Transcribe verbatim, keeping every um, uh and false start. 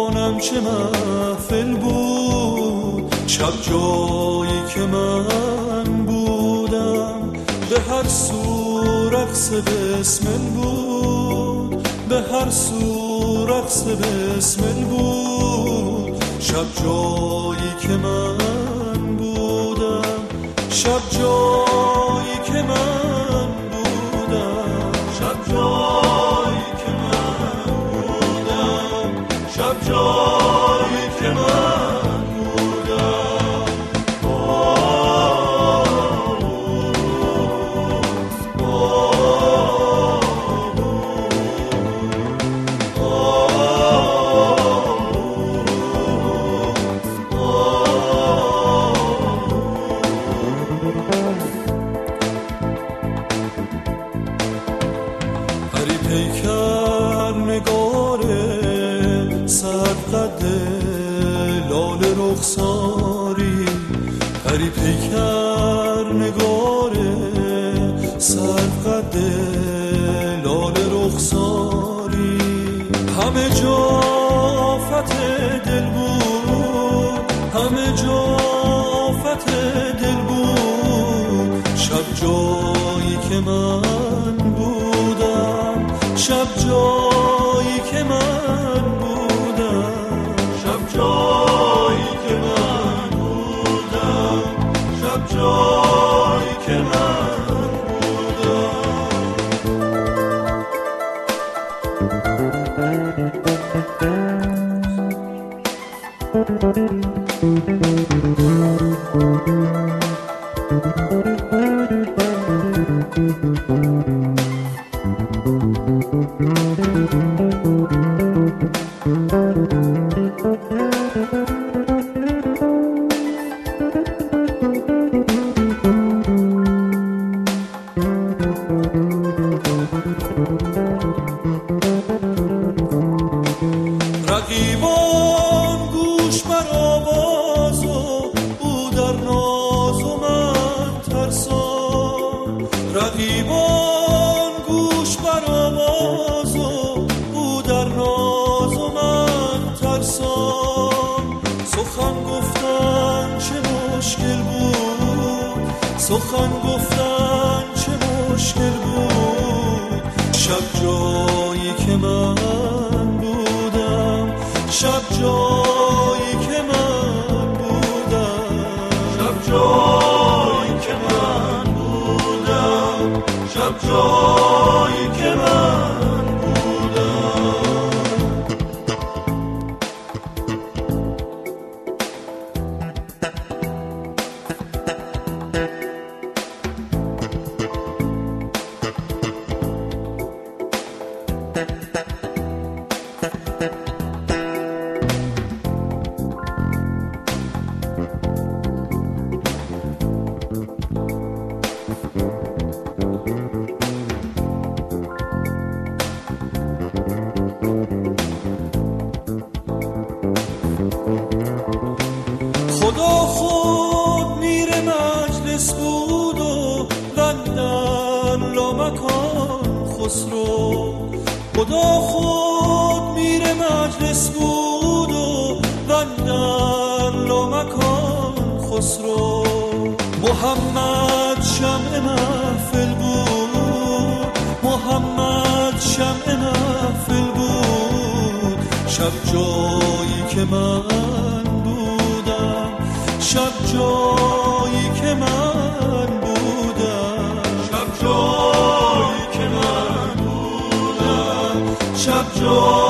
جانم چه محفل بود، شب جایی که من بودم به هر سو رقص بسمل بود، به هر سو رقص بسمل بود. شب جایی که من بودم، شب جایی که من بودم، شب جایی که من بودم، شب جایی که من بودم. پری پیکر نگاره سرقد لاله رخساری، پری پیکر نگاره سرقد لاله رخساری. همه جا فتح دل بود، همه جا فتح دل بود. شب جایی که من بودم، شب جایی که من بودم، شب جایی که من بودم، شب جایی که من رقیبان گوش بر آواز و او در ناز و من ترسان. رقیبان گوش بر آواز و او در ناز و من ترسان. سخن گفتن چه مشکل بود، سخن گفتن چه مشکل بود. شب جایی که من شب جایی که من بودم، شب جایی که من بودم، شب جایی که من بودم. خدا خود میره مجلس بود و بندن لامکان خسرو. خدا خود میره مجلس بود و بندن لامکان خسرو. محمد شمع محفل بود، محمد شمع محفل بود. شب جایی که من بودم، شب جایی که من بودم، شب جایی که من بودم، شب جایی